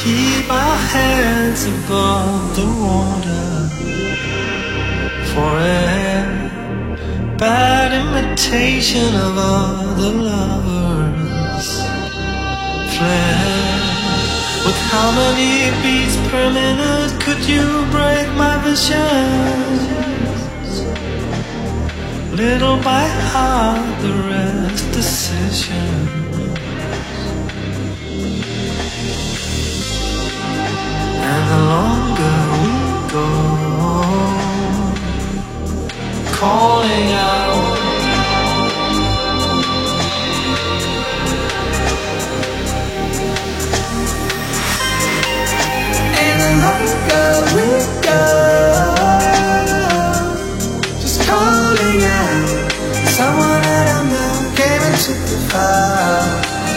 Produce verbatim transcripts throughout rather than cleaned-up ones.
keep our heads above the water. For a bad imitation of other lovers fled. With how many beats per minute could you break my visions? Little by heart, the rest decision. And the longer we go, calling out, and the longer we go, just calling out. Someone that I know came into the fire.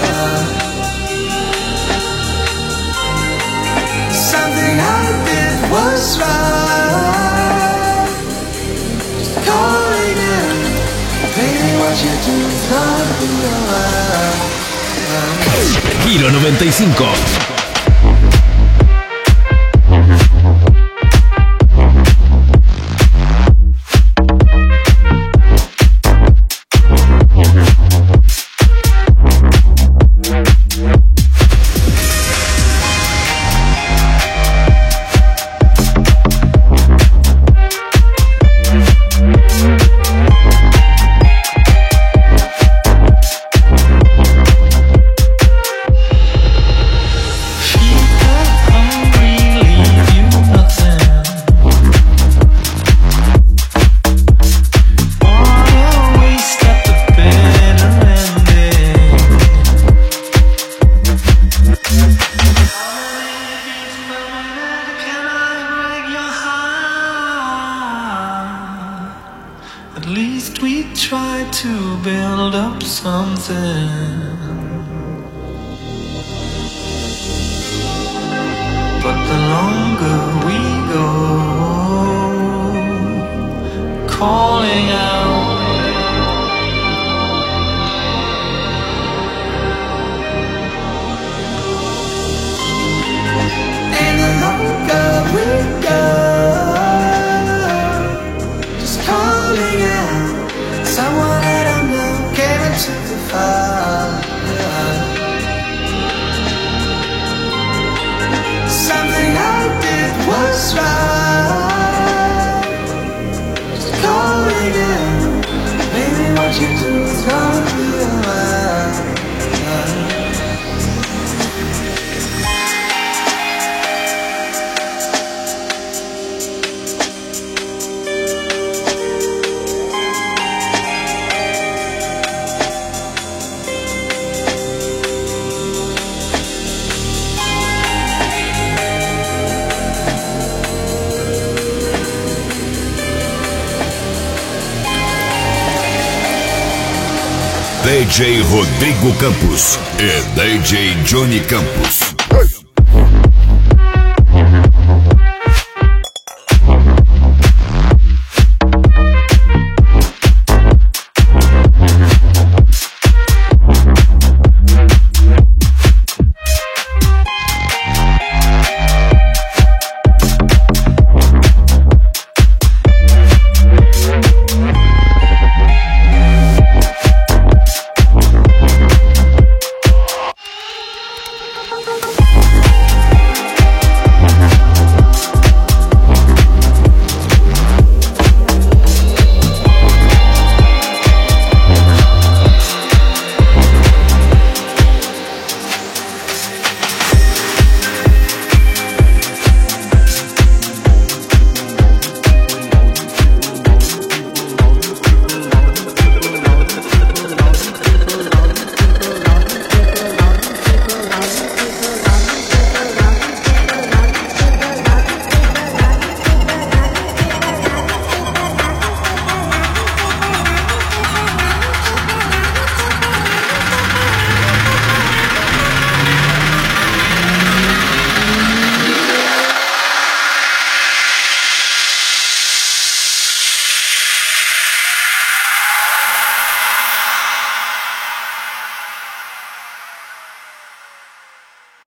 Something I did was right. Just calling out. Baby, what you do is not real. Giro noventa y cinco. At least we try to build up something. But the longer we go, calling out, and the longer we go, someone that I know came into the fire. Something I did was right. Just calling out. Baby, what you do is gonna be alright. D J Rodrigo Campos e D J Johnny Campos.